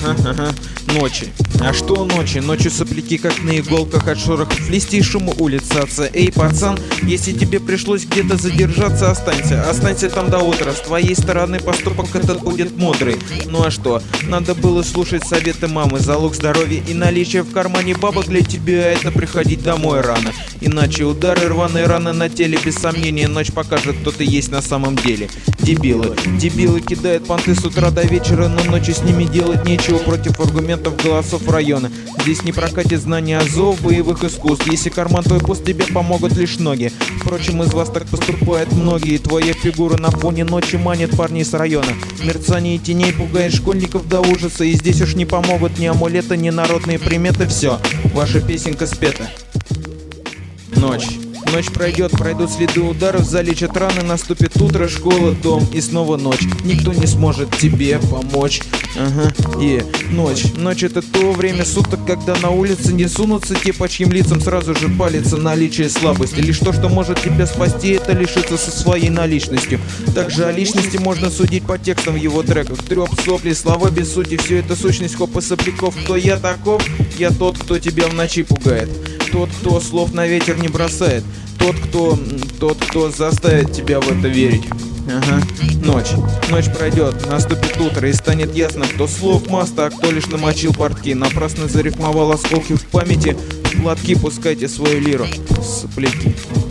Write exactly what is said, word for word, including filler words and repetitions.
Ага, ага. Ночи. А что ночи? Ночью сопляки как на иголках от шорохов листьев и шума улицаться. Эй, пацан, если тебе пришлось где-то задержаться, останься. Останься там до утра. С твоей стороны поступок этот будет мудрый. Ну а что? Надо было слушать советы мамы. Залог здоровья и наличие в кармане бабок для тебя — это приходить домой рано. Иначе удары, рваные раны на теле. Без сомнения, ночь покажет, кто ты есть на самом деле. Дебилы. Дебилы кидают понты с утра до вечера, но ночью с ними делать нечего против аргументов голосов района. Здесь не прокатит знания азов, боевых искусств. Если карман твой пуст, тебе помогут лишь ноги. Впрочем, из вас так поступают многие. Твоя фигура на фоне ночи манит парней с района. Мерцание теней пугает школьников до ужаса. И здесь уж не помогут ни амулеты, ни народные приметы. Все, ваша песенка спета. Ночь. Ночь пройдет, пройдут следы ударов, залечат раны, наступит утро, школа, дом и снова ночь. Никто не сможет тебе помочь. Ага, и ночь. Ночь — это то время суток, когда на улице не сунутся те, по чьим лицам сразу же палится наличие слабости. Лишь то, что может тебя спасти, это лишиться со своей наличностью. Также о личности можно судить по текстам в его треках. Трёп, сопли, слова без сути, все это сущность хопа сопляков. Кто я таков? Я тот, кто тебя в ночи пугает. Тот, кто слов на ветер не бросает. Тот, кто... Тот, кто заставит тебя в это верить. Ага. Ночь. Ночь пройдет, наступит утро, и станет ясно, кто слов маста, а кто лишь намочил портки. Напрасно зарифмовал осколки в памяти. В платки пускайте свою лиру, сопляки.